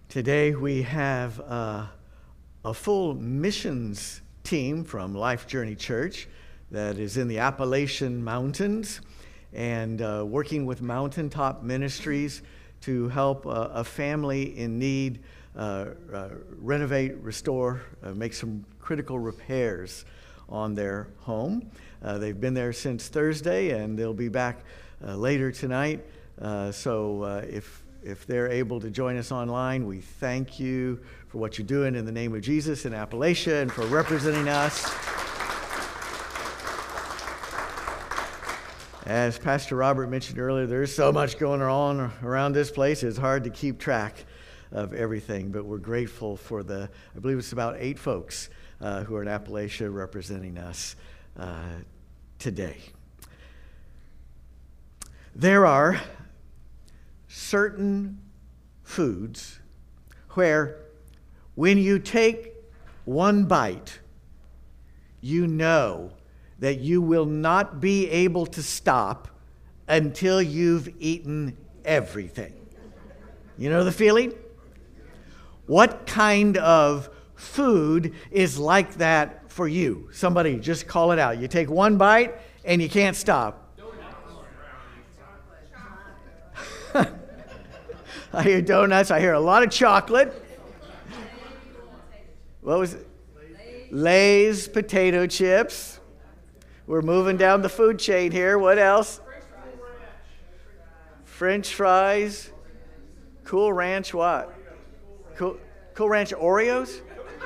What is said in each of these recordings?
Today we have a full missions team from Life Journey Church that is in the Appalachian Mountains and working with Mountaintop Ministries to help a family in need renovate, restore, make some critical repairs on their home. They've been there since Thursday and they'll be back later tonight. So if they're able to join us online, we thank you for what you're doing in the name of Jesus in Appalachia and for representing us. As Pastor Robert mentioned earlier, there's so much going on around this place. It's hard to keep track of everything, but we're grateful for I believe it's about 8 folks who are in Appalachia representing us today. There are certain foods where when you take one bite, you know that you will not be able to stop until you've eaten everything. You know the feeling? What kind of food is like that for you? Somebody just call it out. You take one bite and you can't stop. I hear donuts. I hear a lot of chocolate. What was it? Lay's potato chips. We're moving down the food chain here. What else? French fries. Cool Ranch what? Cool Ranch Oreos?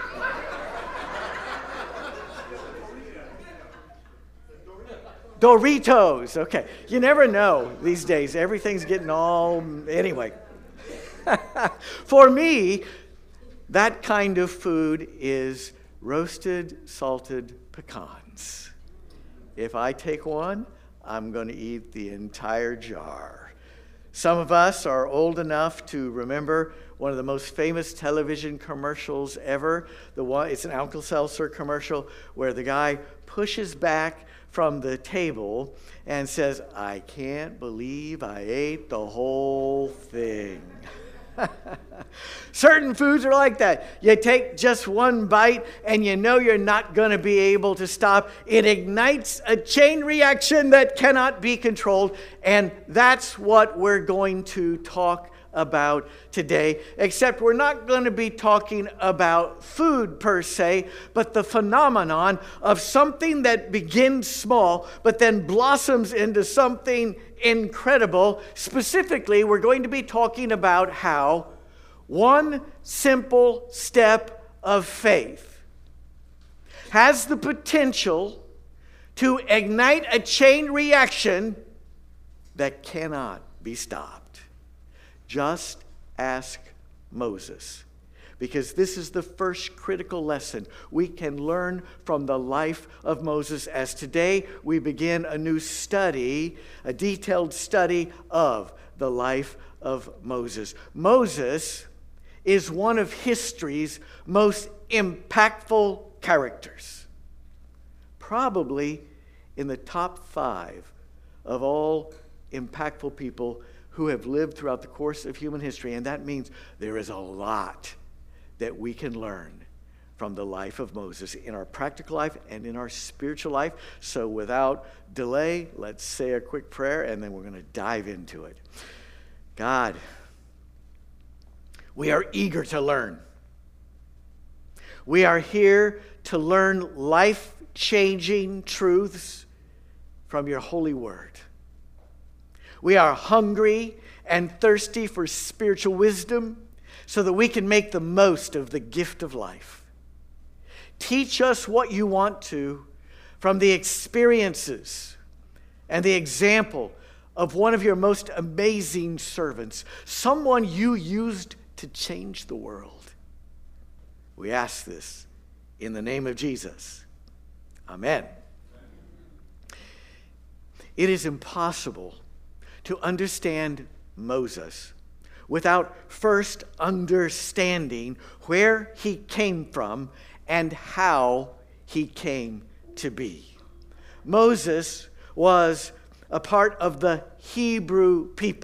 Doritos. Okay. You never know these days. Everything's getting all... Anyway. For me, that kind of food is roasted, salted pecans. If I take one, I'm going to eat the entire jar. Some of us are old enough to remember one of the most famous television commercials ever. It's an Alka-Seltzer commercial where the guy pushes back from the table and says, "I can't believe I ate the whole thing." Certain foods are like that. You take just one bite and you know you're not going to be able to stop. It ignites a chain reaction that cannot be controlled, and that's what we're going to talk about today, except we're not going to be talking about food per se, but the phenomenon of something that begins small but then blossoms into something incredible. Specifically, we're going to be talking about how one simple step of faith has the potential to ignite a chain reaction that cannot be stopped. Just ask Moses, because this is the first critical lesson we can learn from the life of Moses, as today we begin a new study, a detailed study of the life of Moses. Moses is one of history's most impactful characters, probably in the top 5 of all impactful people who have lived throughout the course of human history. And that means there is a lot that we can learn from the life of Moses in our practical life and in our spiritual life. So without delay, let's say a quick prayer and then we're going to dive into it. God, we are eager to learn. We are here to learn life-changing truths from your holy word. We are hungry and thirsty for spiritual wisdom so that we can make the most of the gift of life. Teach us what you want to from the experiences and the example of one of your most amazing servants, someone you used to change the world. We ask this in the name of Jesus. Amen. It is impossible to understand Moses without first understanding where he came from and how he came to be. Moses was a part of the Hebrew people.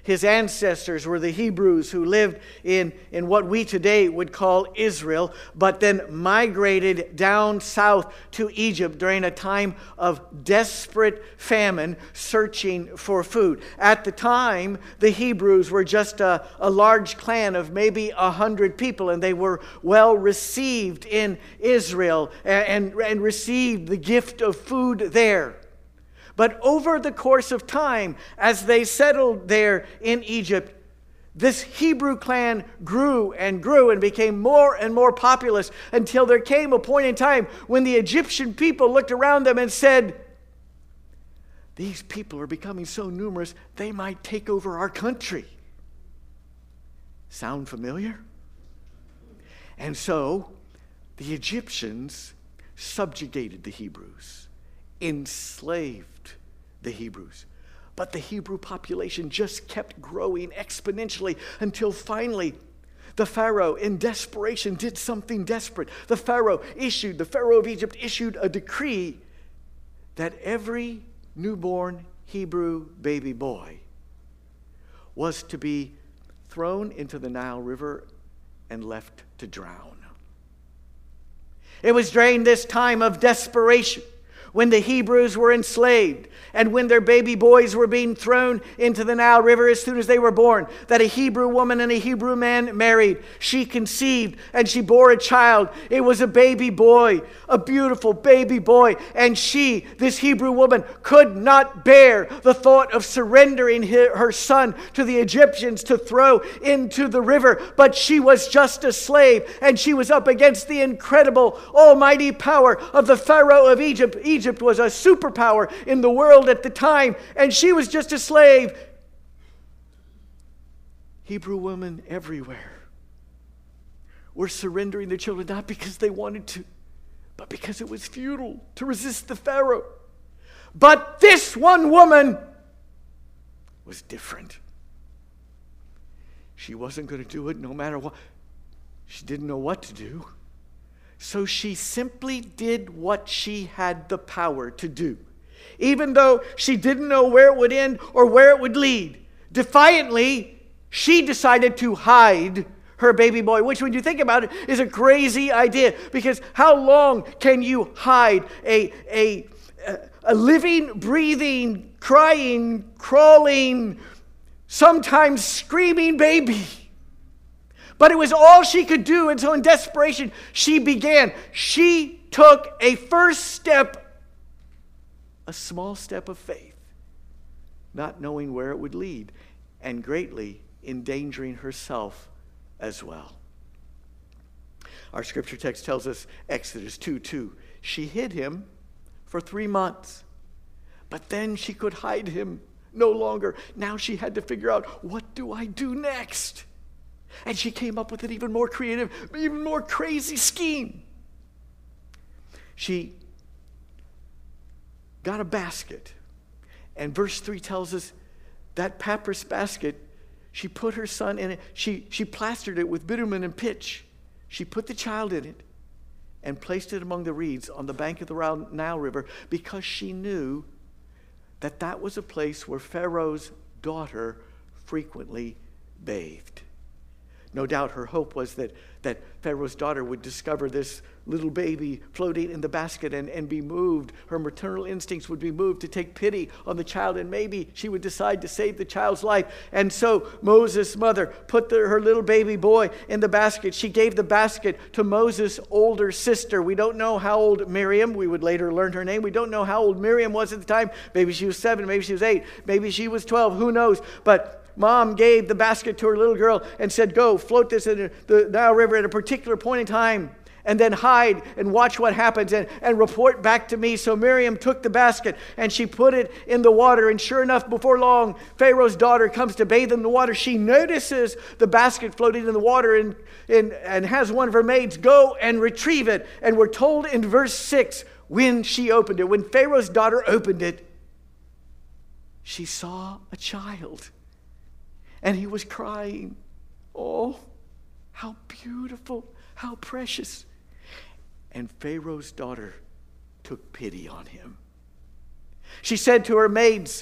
His ancestors were the Hebrews who lived in what we today would call Israel, but then migrated down south to Egypt during a time of desperate famine, searching for food. At the time, the Hebrews were just a large clan of maybe 100 people, and they were well received in Israel and received the gift of food there. But over the course of time, as they settled there in Egypt, this Hebrew clan grew and grew and became more and more populous until there came a point in time when the Egyptian people looked around them and said, "These people are becoming so numerous, they might take over our country." Sound familiar? And so the Egyptians subjugated the Hebrews, enslaved the Hebrews. But the Hebrew population just kept growing exponentially until finally the Pharaoh, in desperation, did something desperate. The Pharaoh of Egypt issued a decree that every newborn Hebrew baby boy was to be thrown into the Nile River and left to drown. It was during this time of desperation, when the Hebrews were enslaved and when their baby boys were being thrown into the Nile River as soon as they were born, that a Hebrew woman and a Hebrew man married. She conceived and she bore a child. It was a baby boy, a beautiful baby boy. And she, this Hebrew woman, could not bear the thought of surrendering her son to the Egyptians to throw into the river. But she was just a slave, and she was up against the incredible, almighty power of the Pharaoh of Egypt. Egypt was a superpower in the world at the time, and she was just a slave. Hebrew women everywhere were surrendering their children, not because they wanted to, but because it was futile to resist the Pharaoh. But this one woman was different. She wasn't going to do it no matter what. She didn't know what to do. So she simply did what she had the power to do, even though she didn't know where it would end or where it would lead. Defiantly, she decided to hide her baby boy, which, when you think about it, is a crazy idea, because how long can you hide a living, breathing, crying, crawling, sometimes screaming baby? But it was all she could do, and so in desperation, she began. She took a first step, a small step of faith, not knowing where it would lead, and greatly endangering herself as well. Our scripture text tells us, Exodus 2:2, she hid him for 3 months, but then she could hide him no longer. Now she had to figure out, what do I do next? And she came up with an even more creative, even more crazy scheme. She got a basket. And verse 3 tells us that papyrus basket, she put her son in it. She plastered it with bitumen and pitch. She put the child in it and placed it among the reeds on the bank of the Nile River, because she knew that that was a place where Pharaoh's daughter frequently bathed. No doubt her hope was that Pharaoh's daughter would discover this little baby floating in the basket and be moved. Her maternal instincts would be moved to take pity on the child, and maybe she would decide to save the child's life. And so Moses' mother put her little baby boy in the basket. She gave the basket to Moses' older sister. We don't know how old Miriam, we would later learn her name. We don't know how old Miriam was at the time. Maybe she was 7, maybe she was 8, maybe she was 12, who knows? But Mom gave the basket to her little girl and said, go float this in the Nile River at a particular point in time, and then hide and watch what happens and report back to me. So Miriam took the basket and she put it in the water. And sure enough, before long, Pharaoh's daughter comes to bathe in the water. She notices the basket floating in the water and has one of her maids go and retrieve it. And we're told in verse 6, when she opened it, when Pharaoh's daughter opened it, she saw a child. And he was crying. Oh, how beautiful, how precious. And Pharaoh's daughter took pity on him. She said to her maids,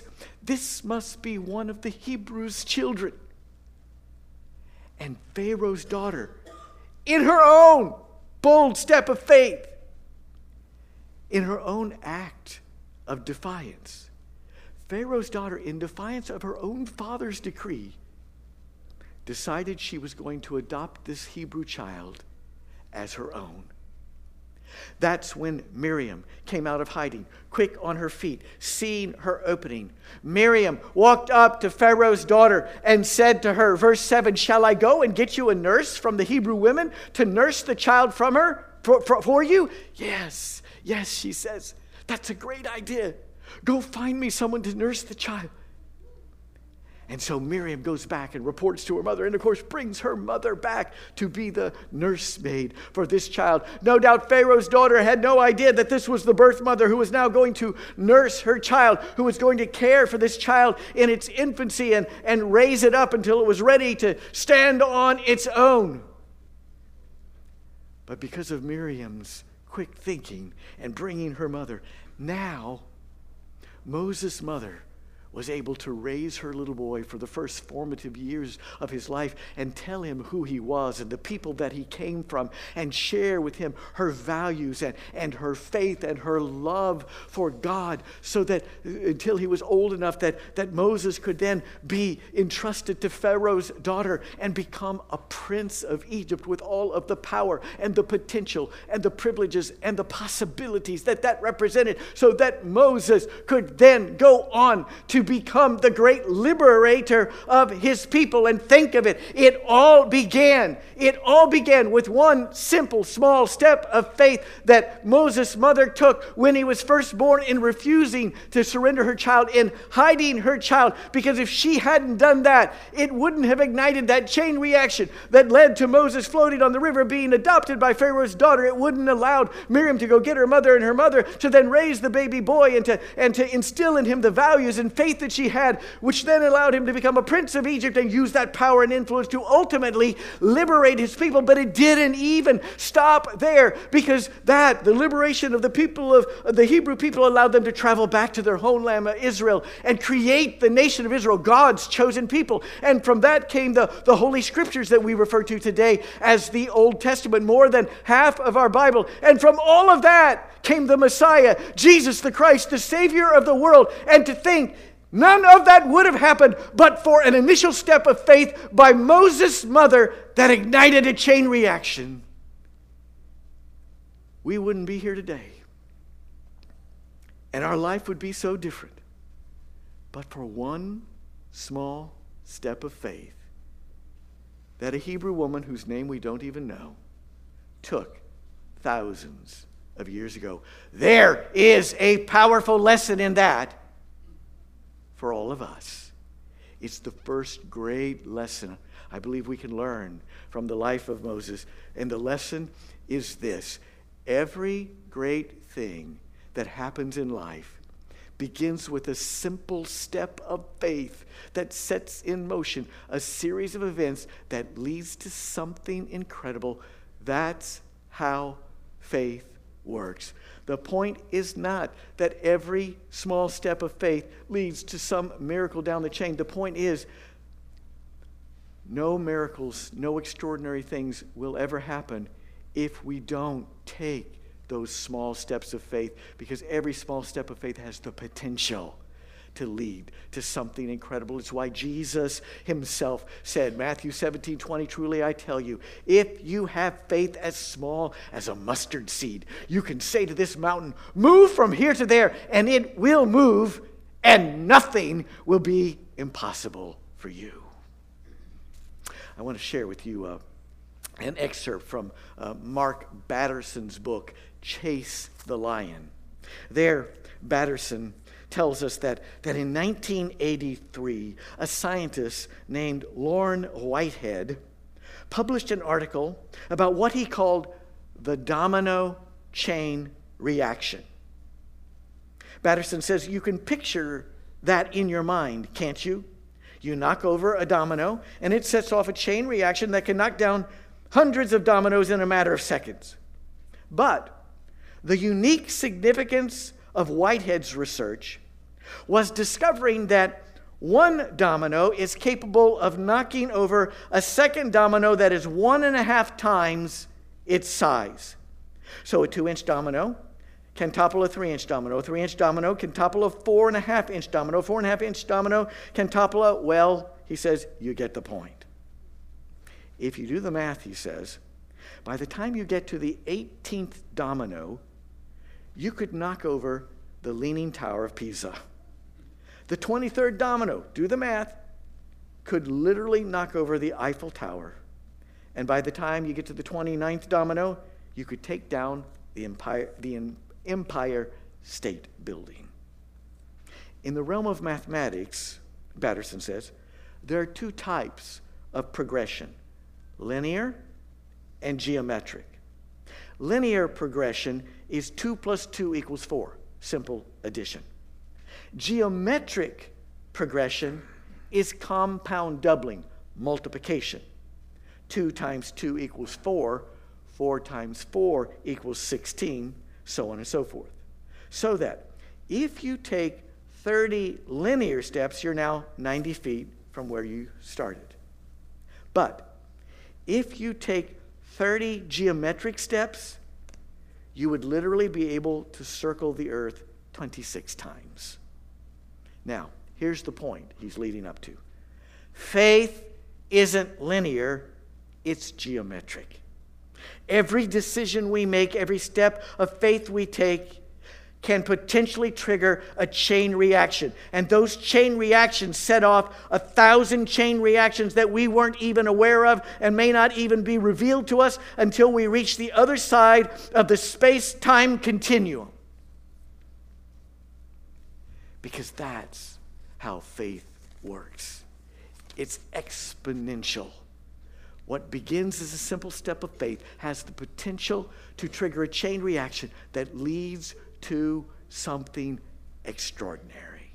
This must be one of the Hebrews' children. And Pharaoh's daughter, in her own bold step of faith, in her own act of defiance, Pharaoh's daughter, in defiance of her own father's decree, decided she was going to adopt this Hebrew child as her own. That's when Miriam came out of hiding, quick on her feet, seeing her opening. Miriam walked up to Pharaoh's daughter and said to her, verse 7, "Shall I go and get you a nurse from the Hebrew women to nurse the child from her for you?" Yes, she says, "That's a great idea. Go find me someone to nurse the child." And so Miriam goes back and reports to her mother, and of course brings her mother back to be the nursemaid for this child. No doubt Pharaoh's daughter had no idea that this was the birth mother who was now going to nurse her child, who was going to care for this child in its infancy and raise it up until it was ready to stand on its own. But because of Miriam's quick thinking and bringing her mother, now Moses' mother was able to raise her little boy for the first formative years of his life and tell him who he was and the people that he came from, and share with him her values and her faith and her love for God, so that until he was old enough that Moses could then be entrusted to Pharaoh's daughter and become a prince of Egypt with all of the power and the potential and the privileges and the possibilities that represented, so that Moses could then go on to become the great liberator of his people. And think of it, it all began with one simple small step of faith that Moses' mother took when he was first born, in refusing to surrender her child, in hiding her child. Because if she hadn't done that, it wouldn't have ignited that chain reaction that led to Moses floating on the river, being adopted by Pharaoh's daughter. It wouldn't have allowed Miriam to go get her mother, and her mother to then raise the baby boy and to instill in him the values and faith that she had, which then allowed him to become a prince of Egypt and use that power and influence to ultimately liberate his people. But it didn't even stop there, because the liberation of the people of the Hebrew people allowed them to travel back to their homeland of Israel and create the nation of Israel, God's chosen people. And from that came the Holy Scriptures that we refer to today as the Old Testament, more than half of our Bible. And from all of that came the Messiah, Jesus the Christ, the Savior of the world. And to think none of that would have happened but for an initial step of faith by Moses' mother that ignited a chain reaction, we wouldn't be here today. And our life would be so different. But for one small step of faith that a Hebrew woman, whose name we don't even know, took thousands of years ago. There is a powerful lesson in that for all of us. It's the first great lesson I believe we can learn from the life of Moses. And the lesson is this: every great thing that happens in life begins with a simple step of faith that sets in motion a series of events that leads to something incredible. That's how faith works. The point is not that every small step of faith leads to some miracle down the chain. The point is, no miracles, no extraordinary things will ever happen if we don't take those small steps of faith, because every small step of faith has the potential to lead to something incredible. It's why Jesus himself said, Matthew 17:20, "Truly I tell you, if you have faith as small as a mustard seed, you can say to this mountain, 'Move from here to there,' and it will move, and nothing will be impossible for you." I want to share with you an excerpt from Mark Batterson's book, Chase the Lion. There, Batterson tells us that in 1983, a scientist named Lorne Whitehead published an article about what he called the domino chain reaction. Batterson says, you can picture that in your mind, can't you? You knock over a domino, and it sets off a chain reaction that can knock down hundreds of dominoes in a matter of seconds. But the unique significance of Whitehead's research was discovering that one domino is capable of knocking over a second domino that is 1.5 times its size. So a 2-inch domino can topple a 3-inch domino. A 3-inch domino can topple a 4.5-inch domino. A 4.5-inch domino can topple a, well, he says, you get the point. If you do the math, he says, by the time you get to the 18th domino, you could knock over the Leaning Tower of Pisa. The 23rd domino, do the math, could literally knock over the Eiffel Tower. And by the time you get to the 29th domino, you could take down the Empire State Building. In the realm of mathematics, Batterson says, there are 2 types of progression, linear and geometric. Linear progression is 2 plus 2 equals 4, simple addition. Geometric progression is compound doubling, multiplication. 2 times 2 equals 4, 4 times 4 equals 16, so on and so forth. So that if you take 30 linear steps, you're now 90 feet from where you started. But if you take 30 geometric steps, you would literally be able to circle the earth 26 times. Now, here's the point he's leading up to. Faith isn't linear, it's geometric. Every decision we make, every step of faith we take can potentially trigger a chain reaction. And those chain reactions set off 1,000 chain reactions that we weren't even aware of and may not even be revealed to us until we reach the other side of the space-time continuum. Because that's how faith works. It's exponential. What begins as a simple step of faith has the potential to trigger a chain reaction that leads to something extraordinary.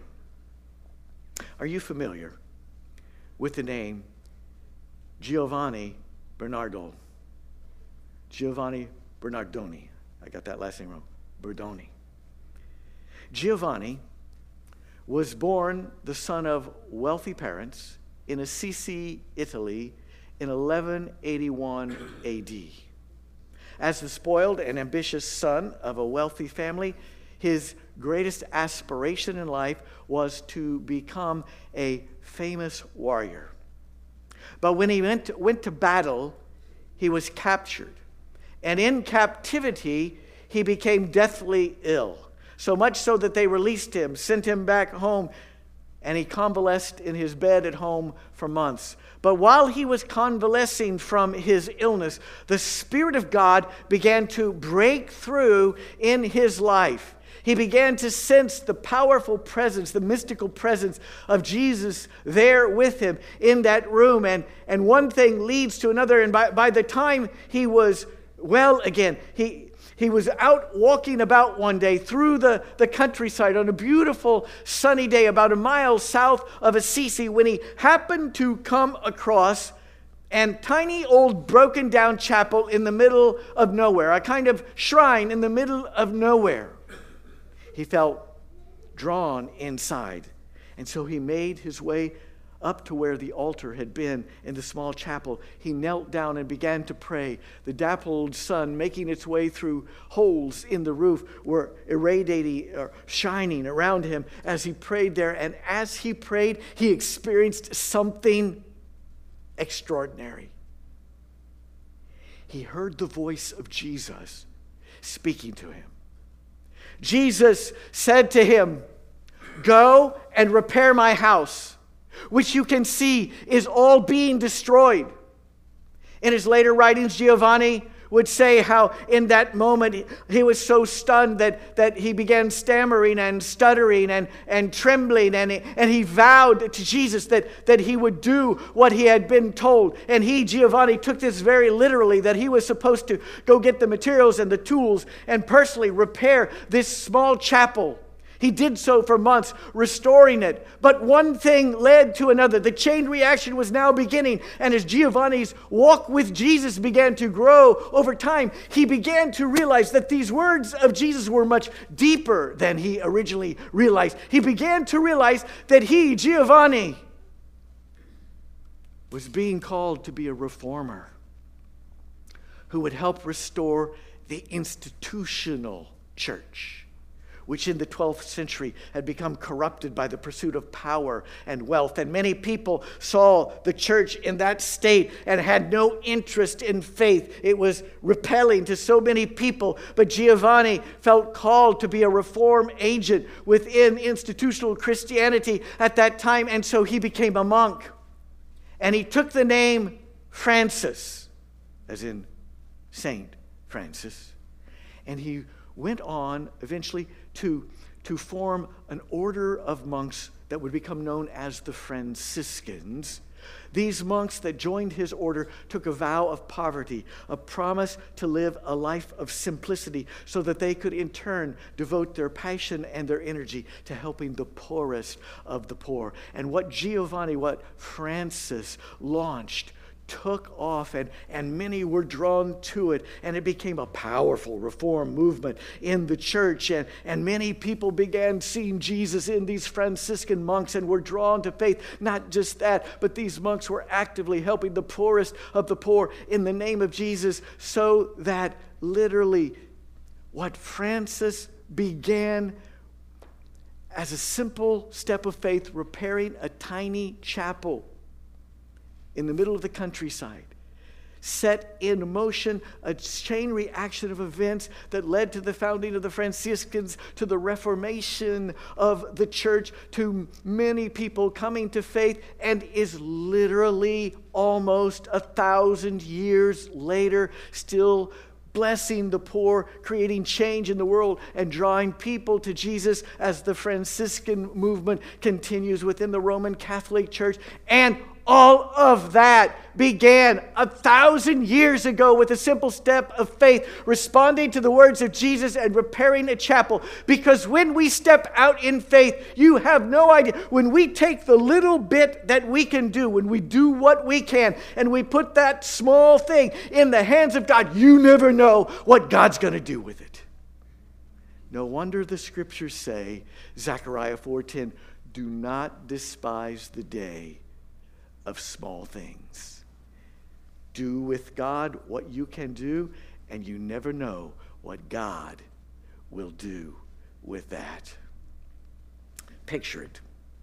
Are you familiar with the name Giovanni Bernardo? Giovanni Bernardoni. I got that last name wrong. Bernardoni. Giovanni was born the son of wealthy parents in Assisi, Italy, in 1181 AD. As the spoiled and ambitious son of a wealthy family, his greatest aspiration in life was to become a famous warrior. But when he went to battle, he was captured. And in captivity, he became deathly ill. So much so that they released him, sent him back home, and he convalesced in his bed at home for months. But while he was convalescing from his illness, the Spirit of God began to break through in his life. He began to sense the powerful presence, the mystical presence of Jesus there with him in that room. And one thing leads to another. And by the time he was well again, he was out walking about one day through the countryside on a beautiful sunny day about a mile south of Assisi when he happened to come across a tiny old broken down chapel in the middle of nowhere, a kind of shrine in the middle of nowhere. He felt drawn inside, and so he made his way up to where the altar had been in the small chapel. He knelt down and began to pray. The dappled sun making its way through holes in the roof were irradiating or shining around him as he prayed there. And as he prayed, he experienced something extraordinary. He heard the voice of Jesus speaking to him. Jesus said to him, "Go and repair my house, which you can see is all being destroyed." In his later writings, Giovanni would say how in that moment he was so stunned that he began stammering and stuttering and trembling, and he vowed to Jesus that he would do what he had been told. And Giovanni, took this very literally, that he was supposed to go get the materials and the tools and personally repair this small chapel. He did so for months, restoring it. But one thing led to another. The chain reaction was now beginning. And as Giovanni's walk with Jesus began to grow over time, he began to realize that these words of Jesus were much deeper than he originally realized. He began to realize that he, Giovanni, was being called to be a reformer who would help restore the institutional church, which in the 12th century had become corrupted by the pursuit of power and wealth. And many people saw the church in that state and had no interest in faith. It was repelling to so many people. But Giovanni felt called to be a reform agent within institutional Christianity at that time. And so he became a monk. And he took the name Francis, as in Saint Francis. And he went on eventually to form an order of monks that would become known as the Franciscans. These monks that joined his order took a vow of poverty, a promise to live a life of simplicity so that they could in turn devote their passion and their energy to helping the poorest of the poor. And what Francis launched took off, and many were drawn to it, and it became a powerful reform movement in the church, and many people began seeing Jesus in these Franciscan monks and were drawn to faith. Not just that, but these monks were actively helping the poorest of the poor in the name of Jesus, so that literally what Francis began as a simple step of faith, repairing a tiny chapel in the middle of the countryside, set in motion a chain reaction of events that led to the founding of the Franciscans, to the reformation of the church, to many people coming to faith, and is literally almost 1,000 years later still blessing the poor, creating change in the world, and drawing people to Jesus as the Franciscan movement continues within the Roman Catholic Church. And all of that began 1,000 years ago with a simple step of faith, responding to the words of Jesus and repairing a chapel. Because when we step out in faith, you have no idea. When we take the little bit that we can do, when we do what we can, and we put that small thing in the hands of God, you never know what God's going to do with it. No wonder the scriptures say, Zechariah 4:10, do not despise the day of small things. Do with God what you can do, and you never know what God will do with that. Picture it.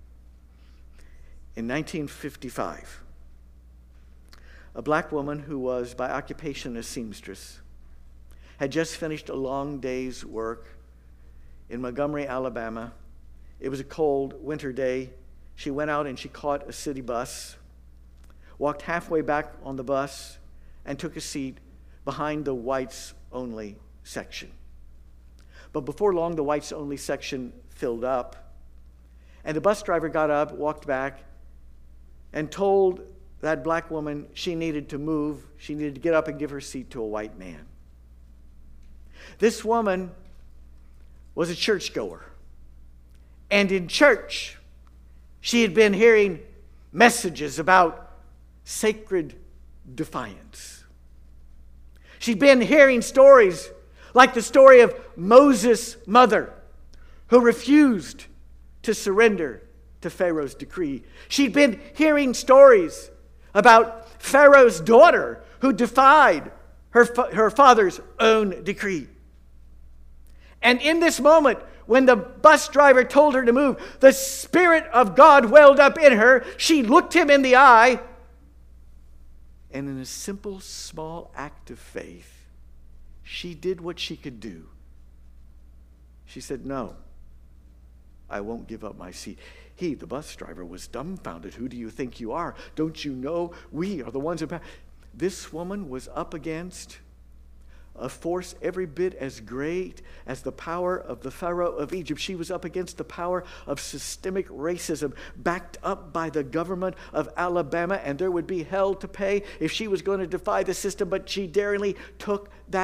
In 1955, a black woman who was by occupation a seamstress had just finished a long day's work in Montgomery, Alabama. It was a cold winter day. She went out and she caught a city bus, walked halfway back on the bus, and took a seat behind the whites-only section. But before long, the whites-only section filled up, and the bus driver got up, walked back, and told that black woman she needed to move. She needed to get up and give her seat to a white man. This woman was a churchgoer, and in church, she had been hearing messages about sacred defiance. She'd been hearing stories like the story of Moses' mother, who refused to surrender to Pharaoh's decree. She'd been hearing stories about Pharaoh's daughter, who defied her father's own decree. And in this moment, when the bus driver told her to move, the Spirit of God welled up in her. She looked him in the eye, and in a simple, small act of faith, she did what she could do. She said, no, I won't give up my seat. He, the bus driver, was dumbfounded. Who do you think you are? Don't you know we are the ones who... This woman was up against a force every bit as great as the power of the Pharaoh of Egypt. She was up against the power of systemic racism backed up by the government of Alabama, and there would be hell to pay if she was going to defy the system, but she daringly took that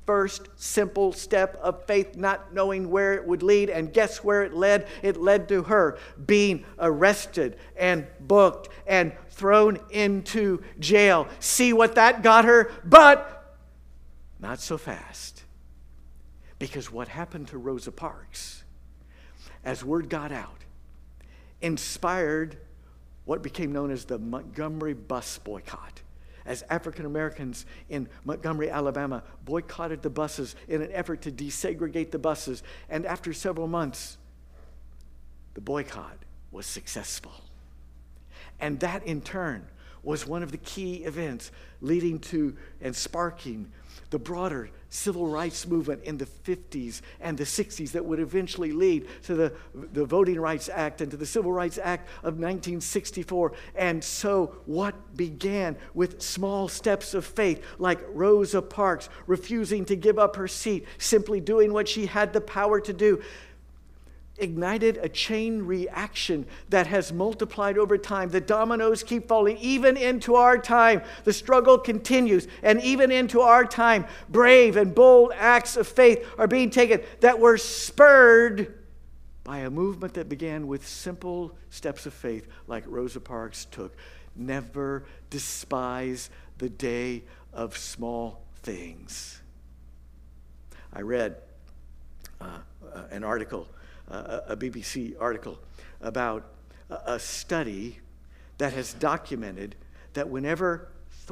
first simple step of faith, not knowing where it would lead. And guess where it led? It led to her being arrested and booked and thrown into jail. See what that got her? But not so fast. Because what happened to Rosa Parks, as word got out, inspired what became known as the Montgomery bus boycott. As African Americans in Montgomery, Alabama, boycotted the buses in an effort to desegregate the buses. And after several months, the boycott was successful. And that, in turn, was one of the key events leading to and sparking the broader civil rights movement in the 50s and the 60s that would eventually lead to the Voting Rights Act and to the Civil Rights Act of 1964. And so what began with small steps of faith, like Rosa Parks refusing to give up her seat, simply doing what she had the power to do, ignited a chain reaction that has multiplied over time. The dominoes keep falling, even into our time. The struggle continues, and even into our time, brave and bold acts of faith are being taken that were spurred by a movement that began with simple steps of faith like Rosa Parks took. Never despise the day of small things. I read an article, a BBC article about a study that has documented that whenever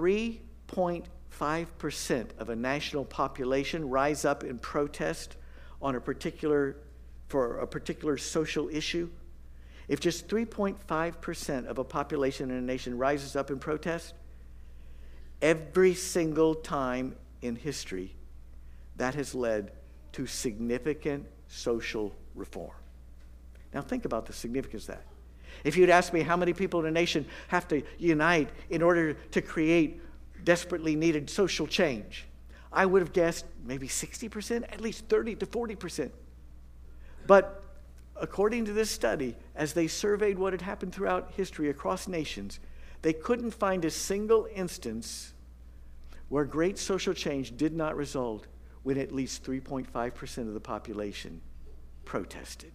3.5% of a national population rise up in protest for a particular social issue, if just 3.5% of a population in a nation rises up in protest, every single time in history, that has led to significant social reform. Now think about the significance of that. If you'd asked me how many people in a nation have to unite in order to create desperately needed social change, I would have guessed maybe 60%, at least 30 to 40%. But according to this study, as they surveyed what had happened throughout history across nations, they couldn't find a single instance where great social change did not result when at least 3.5% of the population protested.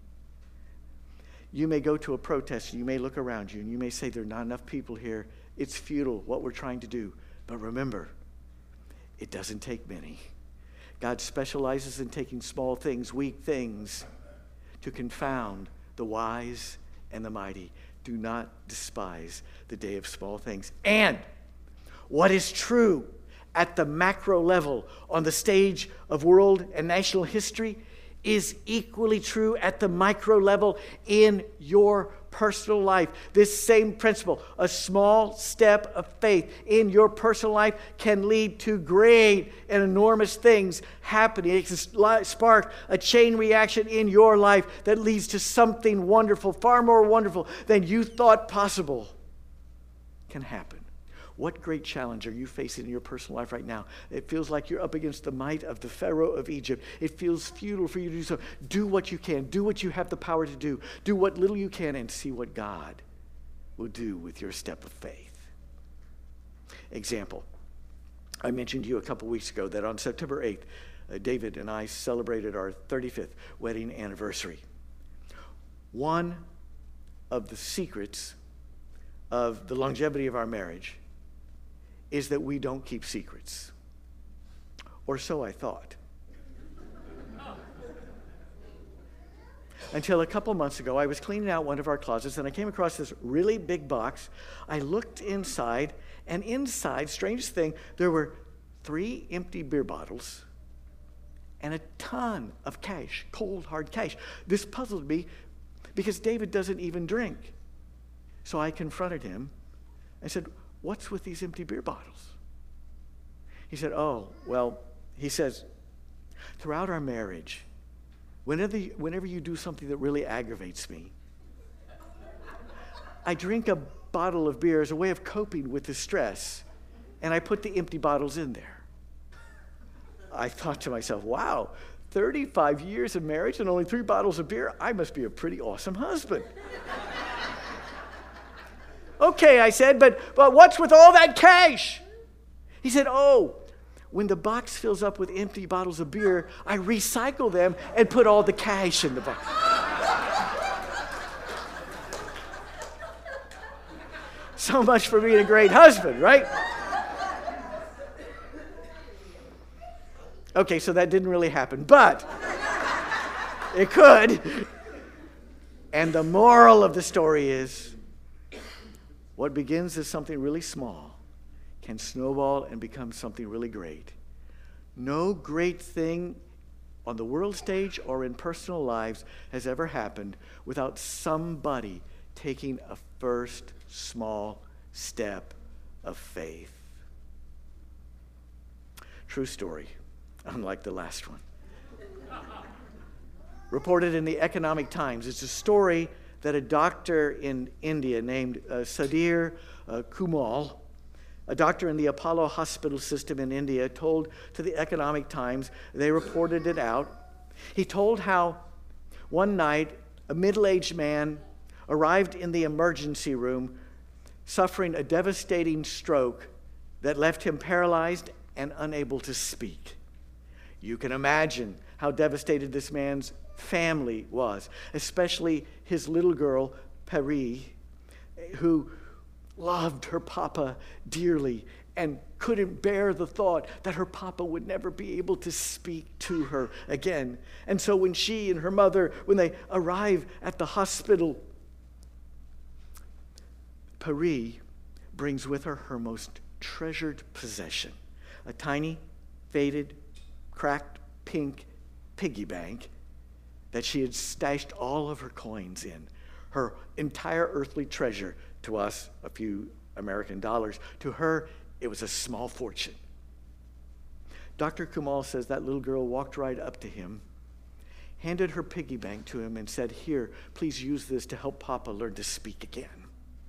You may go to a protest, you may look around you, and you may say, there are not enough people here. It's futile, what we're trying to do. But remember, it doesn't take many. God specializes in taking small things, weak things, to confound the wise and the mighty. Do not despise the day of small things. And what is true at the macro level on the stage of world and national history is equally true at the micro level in your personal life. This same principle, a small step of faith in your personal life, can lead to great and enormous things happening. It can spark a chain reaction in your life that leads to something wonderful, far more wonderful than you thought possible can happen. What great challenge are you facing in your personal life right now? It feels like you're up against the might of the Pharaoh of Egypt. It feels futile for you to do so. Do what you can. Do what you have the power to do. Do what little you can and see what God will do with your step of faith. Example. I mentioned to you a couple weeks ago that on September 8th, David and I celebrated our 35th wedding anniversary. One of the secrets of the longevity of our marriage is that we don't keep secrets. Or so I thought. Until a couple months ago, I was cleaning out one of our closets and I came across this really big box. I looked inside, and inside, strangest thing, there were 3 empty beer bottles and a ton of cash, cold, hard cash. This puzzled me because David doesn't even drink. So I confronted him and said, "What's with these empty beer bottles?" He said, he says, throughout our marriage, whenever you do something that really aggravates me, I drink a bottle of beer as a way of coping with the stress, and I put the empty bottles in there. I thought to myself, wow, 35 years of marriage and only 3 bottles of beer? I must be a pretty awesome husband. Okay, I said, but what's with all that cash? He said, when the box fills up with empty bottles of beer, I recycle them and put all the cash in the box. So much for being a great husband, right? Okay, so that didn't really happen, but it could. And the moral of the story is, what begins as something really small can snowball and become something really great. No great thing on the world stage or in personal lives has ever happened without somebody taking a first small step of faith. True story, unlike the last one. Reported in the Economic Times. It's a story that a doctor in India named Sudhir Kumal, a doctor in the Apollo hospital system in India, told to the Economic Times. They reported it out. He told how one night a middle-aged man arrived in the emergency room suffering a devastating stroke that left him paralyzed and unable to speak. You can imagine how devastated this man's family was, especially his little girl, Pari, who loved her papa dearly and couldn't bear the thought that her papa would never be able to speak to her again. And so when she and her mother, when they arrive at the hospital, Pari brings with her her most treasured possession, a tiny, faded, cracked pink piggy bank that she had stashed all of her coins in, her entire earthly treasure. To us, a few American dollars. To her, it was a small fortune. Dr. Kumal says that little girl walked right up to him, handed her piggy bank to him, and said, "Here, please use this to help Papa learn to speak again."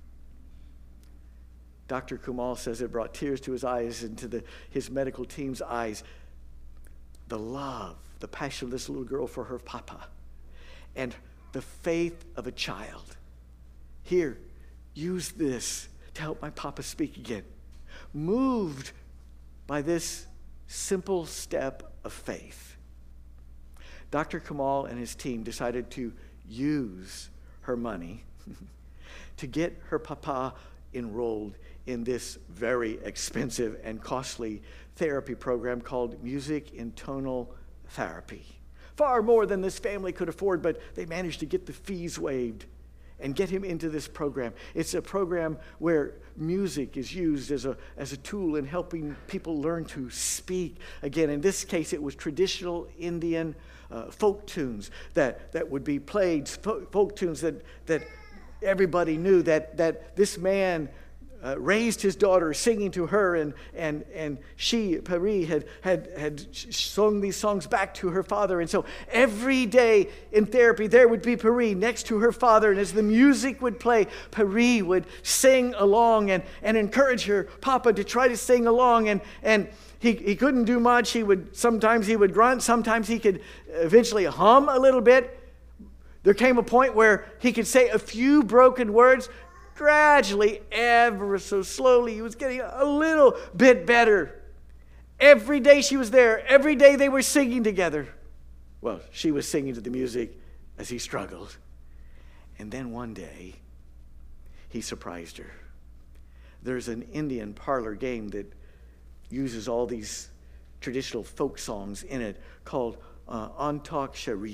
Dr. Kumal says it brought tears to his eyes and to his medical team's eyes. The love, the passion of this little girl for her papa, and the faith of a child. Here, use this to help my papa speak again. Moved by this simple step of faith, Dr. Kumal and his team decided to use her money to get her papa enrolled in this very expensive and costly therapy program called music and tonal therapy. Far more than this family could afford, but they managed to get the fees waived and get him into this program. It's a program where music is used as a tool in helping people learn to speak again. In this case, it was traditional Indian folk tunes that would be played, folk tunes that everybody knew, that this man raised his daughter singing to her, and she, Pari, had sung these songs back to her father. And so every day in therapy, there would be Pari next to her father, and as the music would play, Pari would sing along and encourage her papa to try to sing along, and he couldn't do much. Sometimes he would grunt, sometimes he could eventually hum a little bit. There came a point where he could say a few broken words. Gradually, ever so slowly, he was getting a little bit better. Every day she was there. Every day they were singing together. Well, she was singing to the music as he struggled. And then one day, he surprised her. There's an Indian parlor game that uses all these traditional folk songs in it called Antakshari,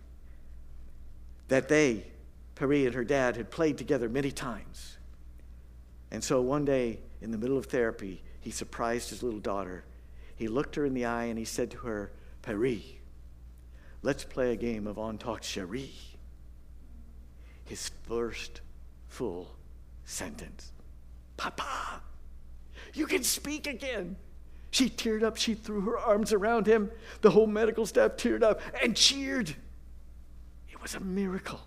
that Pari and her dad had played together many times. And so one day, in the middle of therapy, he surprised his little daughter. He looked her in the eye and he said to her, "Pari, let's play a game of Antakshari." His first full sentence. "Papa, you can speak again." She teared up. She threw her arms around him. The whole medical staff teared up and cheered. It was a miracle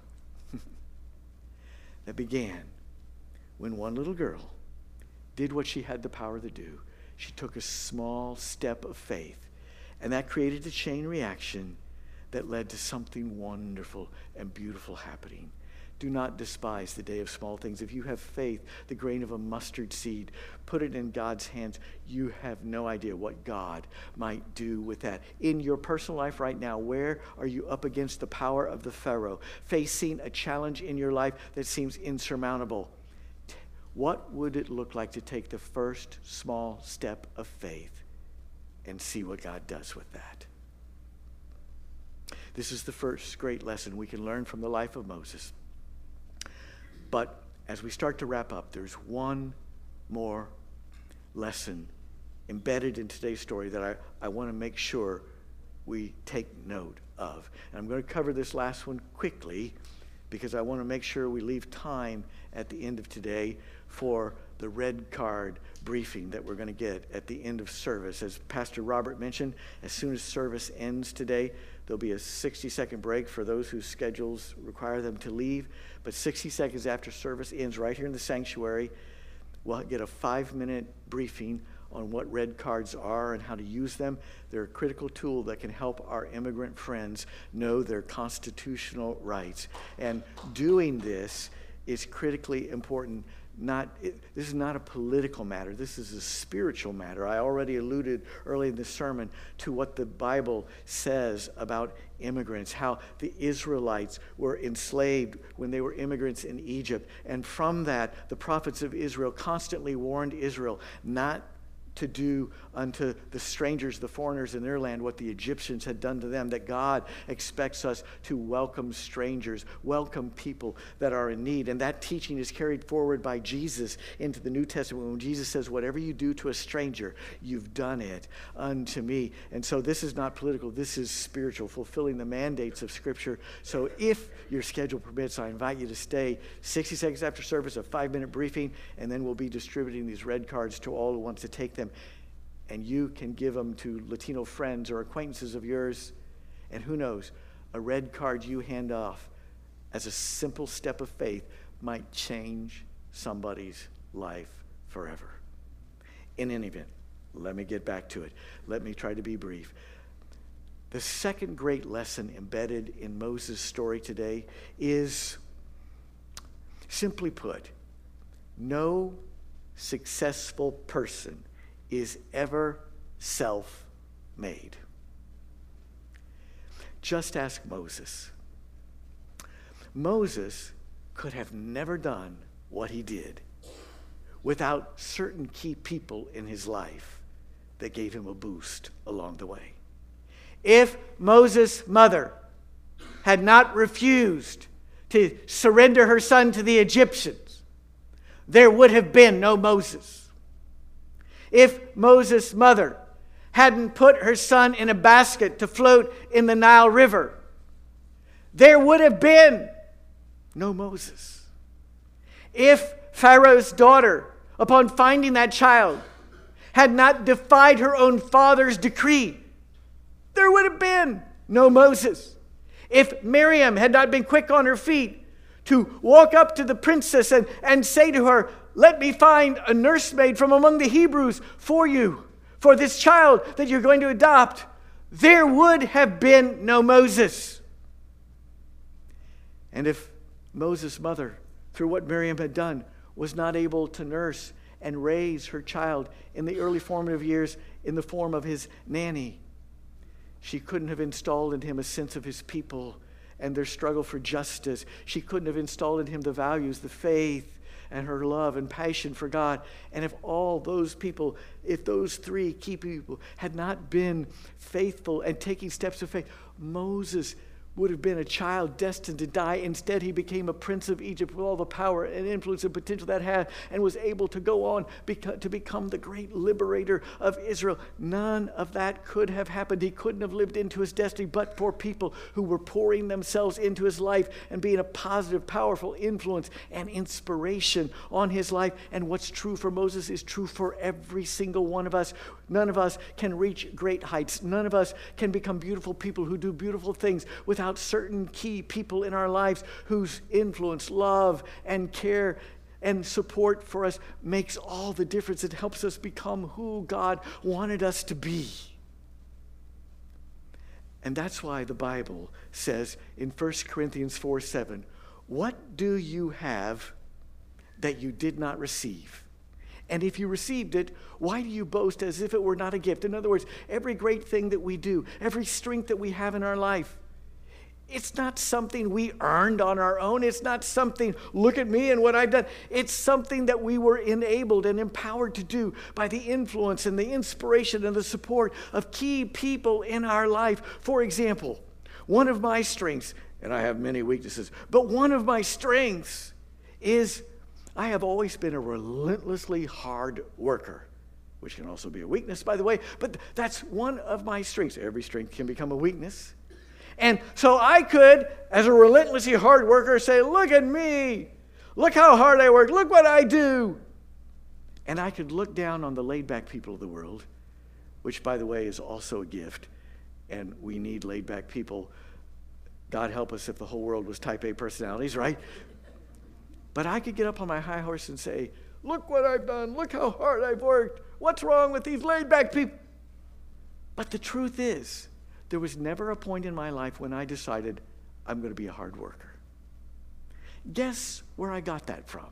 that began when one little girl did what she had the power to do. She took a small step of faith, and that created a chain reaction that led to something wonderful and beautiful happening. Do not despise the day of small things. If you have faith, the grain of a mustard seed, put it in God's hands. You have no idea what God might do with that. In your personal life right now, where are you up against the power of the Pharaoh, facing a challenge in your life that seems insurmountable? What would it look like to take the first small step of faith and see what God does with that? This is the first great lesson we can learn from the life of Moses. But as we start to wrap up, there's one more lesson embedded in today's story that I want to make sure we take note of. And I'm going to cover this last one quickly because I want to make sure we leave time at the end of today for the red card briefing that we're going to get at the end of service. As Pastor Robert mentioned, as soon as service ends today, there'll be a 60-second break for those whose schedules require them to leave. But 60 seconds after service ends, right here in the sanctuary, we'll get a 5-minute briefing on what red cards are and how to use them. They're a critical tool that can help our immigrant friends know their constitutional rights. And doing this is critically important. This is not a political matter. This is a spiritual matter. I already alluded early in the sermon to what the Bible says about immigrants, how the Israelites were enslaved when they were immigrants in Egypt. And from that, the prophets of Israel constantly warned Israel not to do unto the strangers, the foreigners in their land, what the Egyptians had done to them, that God expects us to welcome strangers, welcome people that are in need. And that teaching is carried forward by Jesus into the New Testament when Jesus says, whatever you do to a stranger, you've done it unto me. And so this is not political, this is spiritual, fulfilling the mandates of Scripture. So if your schedule permits, I invite you to stay 60 seconds after service, a 5-minute briefing, and then we'll be distributing these red cards to all who want to take them. And you can give them to Latino friends or acquaintances of yours. And who knows, a red card you hand off as a simple step of faith might change somebody's life forever. In any event, let me get back to it. Let me try to be brief. The second great lesson embedded in Moses' story today is, simply put, no successful person is ever self-made. Just ask Moses. Moses could have never done what he did without certain key people in his life that gave him a boost along the way. If Moses' mother had not refused to surrender her son to the Egyptians, there would have been no Moses. If Moses' mother hadn't put her son in a basket to float in the Nile River, there would have been no Moses. If Pharaoh's daughter, upon finding that child, had not defied her own father's decree, there would have been no Moses. If Miriam had not been quick on her feet to walk up to the princess and say to her, let me find a nursemaid from among the Hebrews for you, for this child that you're going to adopt, there would have been no Moses. And if Moses' mother, through what Miriam had done, was not able to nurse and raise her child in the early formative years in the form of his nanny, she couldn't have installed in him a sense of his people and their struggle for justice. She couldn't have installed in him the values, the faith, and her love and passion for God. And if all those people, if those three key people had not been faithful and taking steps of faith, Moses would have been a child destined to die. Instead, he became a prince of Egypt with all the power and influence and potential that had, and was able to go on to become the great liberator of Israel. None of that could have happened. He couldn't have lived into his destiny but for people who were pouring themselves into his life and being a positive, powerful influence and inspiration on his life. And what's true for Moses is true for every single one of us. None of us can reach great heights. None of us can become beautiful people who do beautiful things without certain key people in our lives whose influence, love, and care and support for us makes all the difference. It helps us become who God wanted us to be. And that's why the Bible says in 1 Corinthians 4:7, What do you have that you did not receive? And if you received it, why do you boast as if it were not a gift? In other words, every great thing that we do, every strength that we have in our life, it's not something we earned on our own. It's not something, look at me and what I've done. It's something that we were enabled and empowered to do by the influence and the inspiration and the support of key people in our life. For example, one of my strengths, and I have many weaknesses, but one of my strengths is I have always been a relentlessly hard worker, which can also be a weakness, by the way, but that's one of my strengths. Every strength can become a weakness. And so I could, as a relentlessly hard worker, say, look at me. Look how hard I work. Look what I do. And I could look down on the laid-back people of the world, which, by the way, is also a gift. And we need laid-back people. God help us if the whole world was type A personalities, right? But I could get up on my high horse and say, look what I've done. Look how hard I've worked. What's wrong with these laid-back people? But the truth is, there was never a point in my life when I decided I'm going to be a hard worker. Guess where I got that from?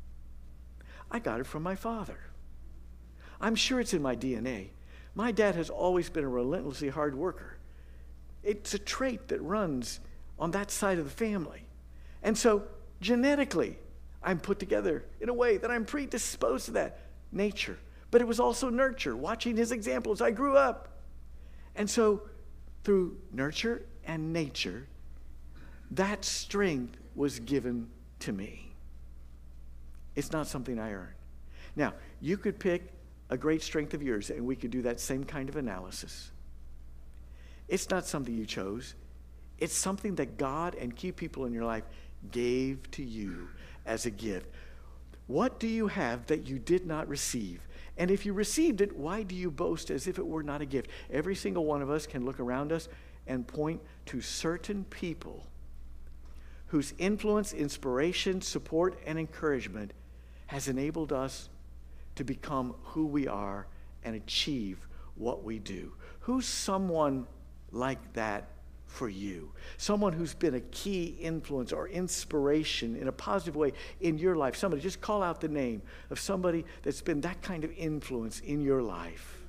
I got it from my father. I'm sure it's in my DNA. My dad has always been a relentlessly hard worker. It's a trait that runs on that side of the family. And so, genetically, I'm put together in a way that I'm predisposed to that nature. But it was also nurture, watching his example as I grew up. And so, through nurture and nature, that strength was given to me. It's not something I earned. Now, you could pick a great strength of yours, and we could do that same kind of analysis. It's not something you chose. It's something that God and key people in your life gave to you as a gift. What do you have that you did not receive? And if you received it, why do you boast as if it were not a gift? Every single one of us can look around us and point to certain people whose influence, inspiration, support, and encouragement has enabled us to become who we are and achieve what we do. Who's someone like that for you? Someone who's been a key influence or inspiration in a positive way in your life. Somebody, just call out the name of somebody that's been that kind of influence in your life.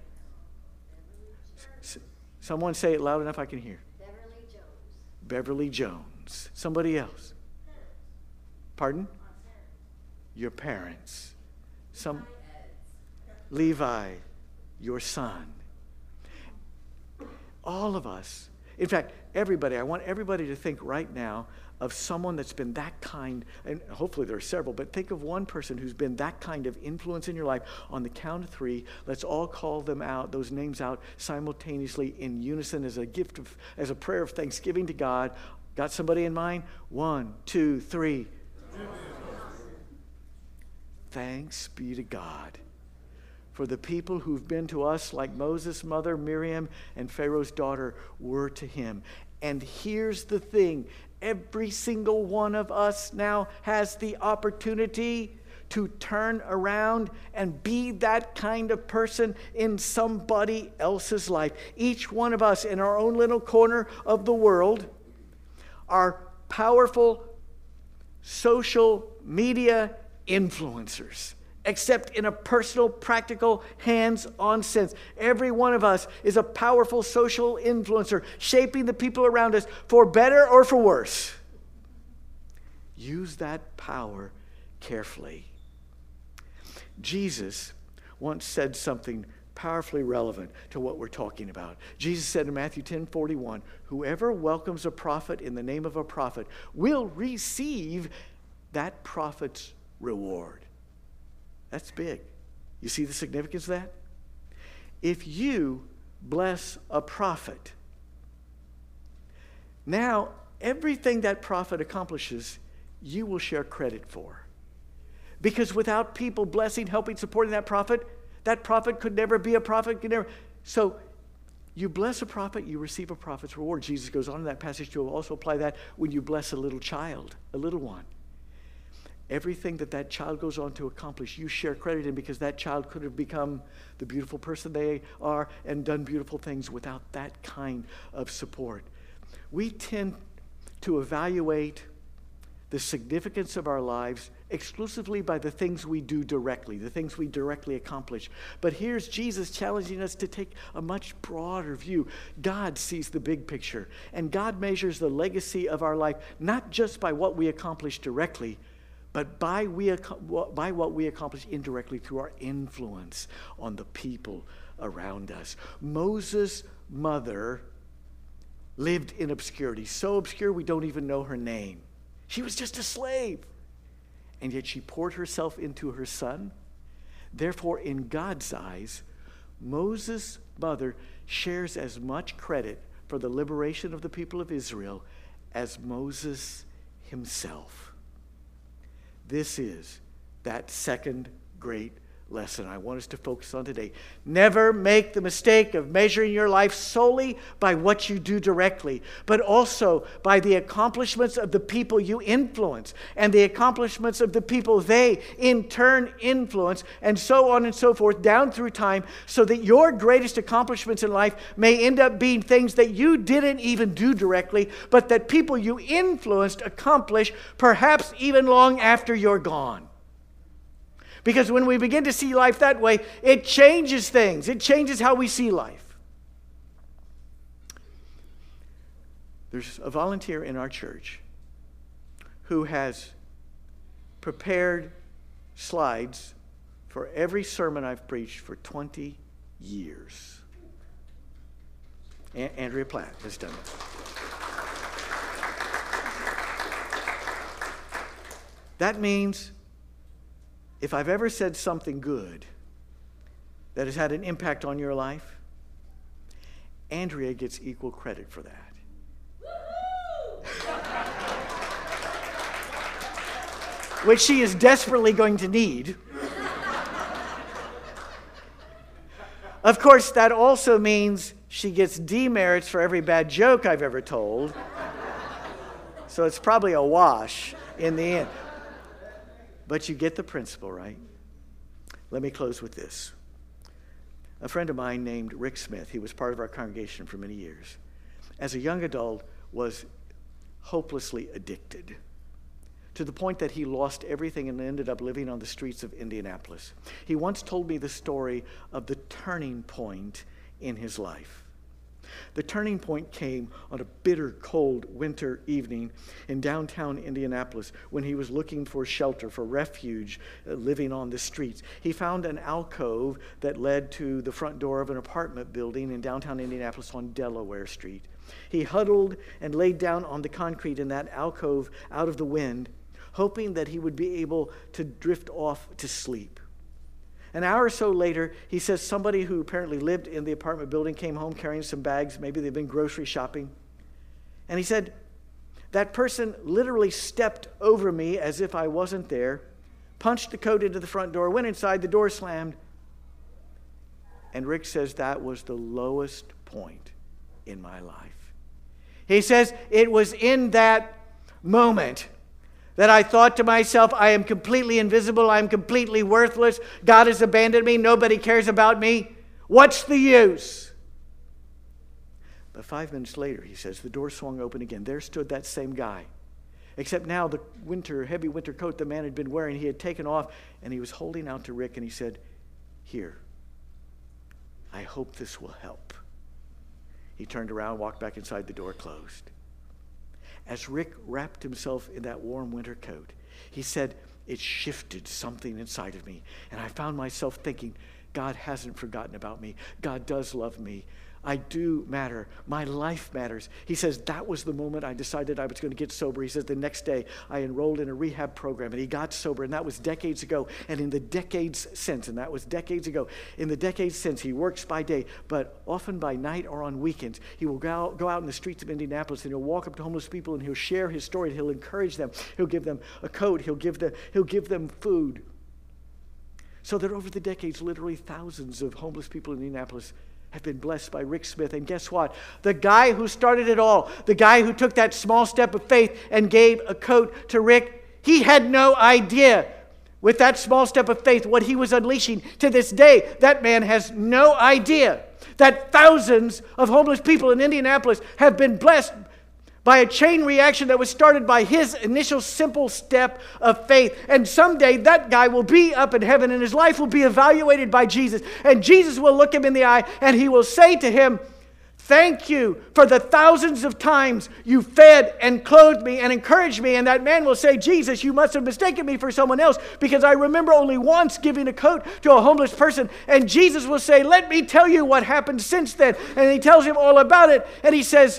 Someone say it loud enough I can hear. Beverly Jones. Beverly Jones. Somebody else. Pardon? Your parents. Levi, your son. All of us. In fact, everybody, I want everybody to think right now of someone that's been that kind, and hopefully there are several, but think of one person who's been that kind of influence in your life. On the count of three, let's all call them out, those names out simultaneously in unison as a gift of, as a prayer of thanksgiving to God. Got somebody in mind? 1, 2, 3. Thanks be to God for the people who've been to us like Moses' mother, Miriam, and Pharaoh's daughter were to him. And here's the thing. Every single one of us now has the opportunity to turn around and be that kind of person in somebody else's life. Each one of us in our own little corner of the world are powerful social media influencers, except in a personal, practical, hands-on sense. Every one of us is a powerful social influencer, shaping the people around us for better or for worse. Use that power carefully. Jesus once said something powerfully relevant to what we're talking about. Jesus said in Matthew 10:41, whoever welcomes a prophet in the name of a prophet will receive that prophet's reward. That's big. You see the significance of that? If you bless a prophet, now everything that prophet accomplishes, you will share credit for. Because without people blessing, helping, supporting that prophet could never be a prophet. Could never. So you bless a prophet, you receive a prophet's reward. Jesus goes on in that passage to also apply that when you bless a little child, a little one. Everything that child goes on to accomplish, you share credit in, because that child could have become the beautiful person they are and done beautiful things without that kind of support. We tend to evaluate the significance of our lives exclusively by the things we do directly, the things we directly accomplish. But here's Jesus challenging us to take a much broader view. God sees the big picture, and God measures the legacy of our life not just by what we accomplish directly, but by what we accomplish indirectly through our influence on the people around us. Moses' mother lived in obscurity, so obscure we don't even know her name. She was just a slave. And yet she poured herself into her son. Therefore, in God's eyes, Moses' mother shares as much credit for the liberation of the people of Israel as Moses himself. This is that second great lesson I want us to focus on today. Never make the mistake of measuring your life solely by what you do directly, but also by the accomplishments of the people you influence and the accomplishments of the people they in turn influence, and so on and so forth down through time, so that your greatest accomplishments in life may end up being things that you didn't even do directly, but that people you influenced accomplish perhaps even long after you're gone. Because when we begin to see life that way, it changes things. It changes how we see life. There's a volunteer in our church who has prepared slides for every sermon I've preached for 20 years. Andrea Platt has done it. That means if I've ever said something good that has had an impact on your life, Andrea gets equal credit for that. Which she is desperately going to need. Of course, that also means she gets demerits for every bad joke I've ever told. So it's probably a wash in the end. But you get the principle, right? Let me close with this. A friend of mine named Rick Smith, he was part of our congregation for many years, as a young adult was hopelessly addicted, to the point that he lost everything and ended up living on the streets of Indianapolis. He once told me the story of the turning point in his life. The turning point came on a bitter, cold winter evening in downtown Indianapolis when he was looking for shelter, for refuge, living on the streets. He found an alcove that led to the front door of an apartment building in downtown Indianapolis on Delaware Street. He huddled and laid down on the concrete in that alcove out of the wind, hoping that he would be able to drift off to sleep. An hour or so later, he says somebody who apparently lived in the apartment building came home carrying some bags. Maybe they'd been grocery shopping. And he said, that person literally stepped over me as if I wasn't there, punched the coat into the front door, went inside, the door slammed. And Rick says that was the lowest point in my life. He says it was in that moment that I thought to myself, I am completely invisible, I am completely worthless, God has abandoned me, nobody cares about me. What's the use? But 5 minutes later, he says, the door swung open again. There stood that same guy. Except now the heavy winter coat the man had been wearing, he had taken off, and he was holding out to Rick, and he said, here, I hope this will help. He turned around, walked back inside, the door closed. As Rick wrapped himself in that warm winter coat, he said, it shifted something inside of me. And I found myself thinking, God hasn't forgotten about me. God does love me. I do matter. My life matters. He says, that was the moment I decided I was going to get sober. He says, the next day I enrolled in a rehab program and he got sober, and that was decades ago. And in the decades since, and that was decades ago, in the decades since, he works by day, but often by night or on weekends, he will go out in the streets of Indianapolis and he'll walk up to homeless people and he'll share his story. And he'll encourage them. He'll give them a coat. He'll give them food. So that over the decades, literally thousands of homeless people in Indianapolis have been blessed by Rick Smith. And guess what? The guy who started it all, the guy who took that small step of faith and gave a coat to Rick, he had no idea with that small step of faith what he was unleashing. To this day, that man has no idea that thousands of homeless people in Indianapolis have been blessed by a chain reaction that was started by his initial simple step of faith. And someday that guy will be up in heaven and his life will be evaluated by Jesus. And Jesus will look him in the eye and he will say to him, thank you for the thousands of times you fed and clothed me and encouraged me. And that man will say, Jesus, you must have mistaken me for someone else because I remember only once giving a coat to a homeless person. And Jesus will say, let me tell you what happened since then. And he tells him all about it. And he says,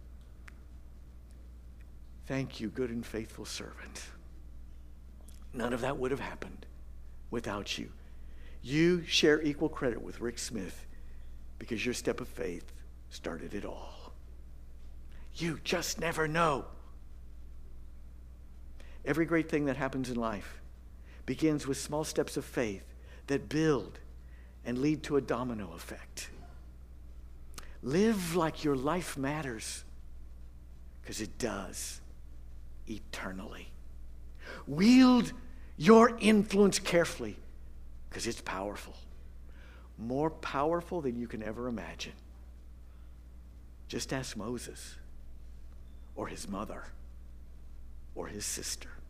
thank you, good and faithful servant. None of that would have happened without you. You share equal credit with Rick Smith because your step of faith started it all. You just never know. Every great thing that happens in life begins with small steps of faith that build and lead to a domino effect. Live like your life matters, because it does. Eternally. Wield your influence carefully because it's powerful. More powerful than you can ever imagine. Just ask Moses or his mother or his sister.